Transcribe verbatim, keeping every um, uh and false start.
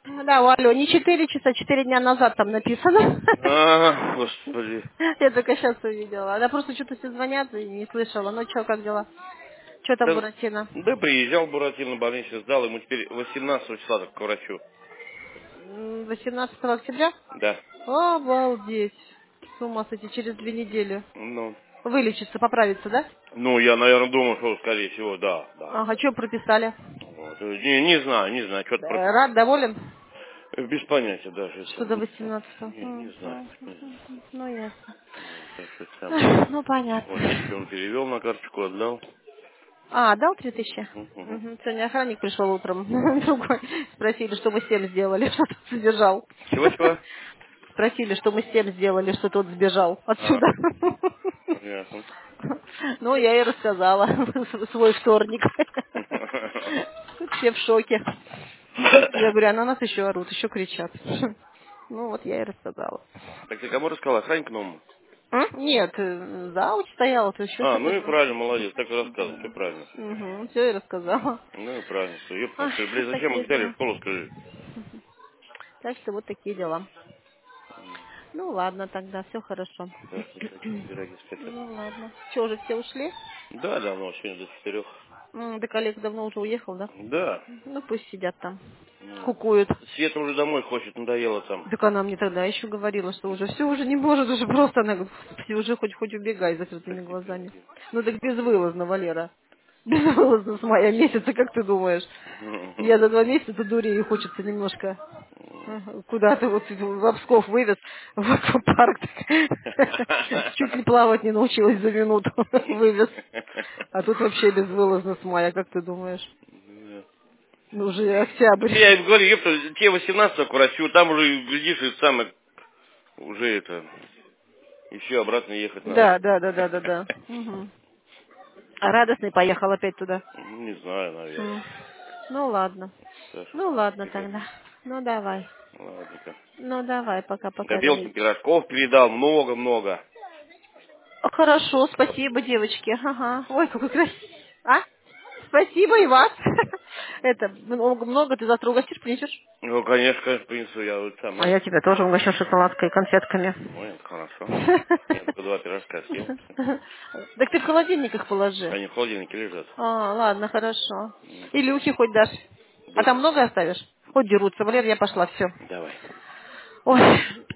Да, у Алёни четыре часа, четыре дня назад там написано. А, господи. Я только сейчас увидела. Она просто что-то все звонят и не слышала. Ну что, как дела? Что там, Да, Буратино? да приезжал Буратино, больничный сдал, ему теперь восемнадцатого числа так к врачу. М, восемнадцатого октября? Да. Обалдеть. С ума сойти, через две недели. Ну, Вылечиться, поправиться, да? ну, я, наверное, думаю, что, скорее всего, да, да. Ага, что прописали? Вот. Не, не знаю, не знаю, что-то Э, про... Рад, доволен? Без понятия даже. Что Это, до не, знаю. восемнадцатого? Не, не М, знаю. м, Не знаю. м, м. Ну, ясно. Вот, так что там. Ах, Ну, Вот, понятно. деньги он перевел на карточку, отдал. А, дал три тысячи? Угу, угу. Мгм. Сегодня охранник пришел утром. Другой. Спросили, что мы с тем сделали, что тот сбежал. Чего-чего? Спросили, что мы с тем сделали, что тот сбежал А, отсюда. ясно. Ну, я ей рассказала свой вторник. Все в шоке. Я говорю, а на нас еще орут, еще кричат. Ну, вот я и рассказала. Так ты кому рассказал? Охранник новому? М? Нет, э, зауч стоял, то еще А, ну что-то. и правильно, молодец, так и рассказывай, все правильно. Угу, все и рассказала. Ну и правильно, что, ёпта, Ах, что, блядь, вот зачем такие их взяли в дела. школу, скажи? Так что вот такие дела. Ну ладно, тогда все хорошо. Да, что такие пироги скатят. Ну ладно. Че, уже все ушли? Да, давно, сегодня до четырех. М, Да коллег давно уже уехал, да? Да. Ну пусть сидят там. Ну, Кукуют. Света уже домой хочет, надоело там. Так она мне тогда еще говорила, что уже все уже не может, уже просто она говорит, «Господи, уже хоть хоть убегай с закрытыми Такие глазами. пироги. Ну так безвылазно, Валера. Безвылазно с мая месяца, как ты думаешь? Я за два месяца дурею, хочется немножко ага, куда-то вот в Псков вывез, в аквапарк. Чуть ли плавать не научилась за минуту. Вывез. А тут вообще безвылазно с мая, как ты думаешь? Да. Ну, уже октябрь. Я им говорю, ёпта, те восемнадцатого к врачу, там уже, глядишь, и самое, уже это, еще обратно ехать надо. Да, да, да, да, да, да. Мгм. А радостный поехал опять туда. Ну, не знаю, наверное. М. Ну ладно. Саша, Ну ладно тихо. тогда. Ну давай. Ладненько. Ну давай, Да пока-пока, белки милый. пирожков передал, много-много. Хорошо, спасибо, девочки. Ага. Ой, какой красивый. А? Спасибо и вас. Это, много, много ты завтра угостишь, принесешь? Ну, конечно, конечно, принесу я вот А самое. я тебя тоже угощу шоколадкой и конфетками. Ой, это хорошо. Я только два пирожка съел. Так ты в холодильник их положи. Они в холодильнике лежат. А, ладно, хорошо. М. Илюхе хоть дашь. А Да. там много оставишь? Хоть дерутся. Валер, я пошла, все. Давай. Ой.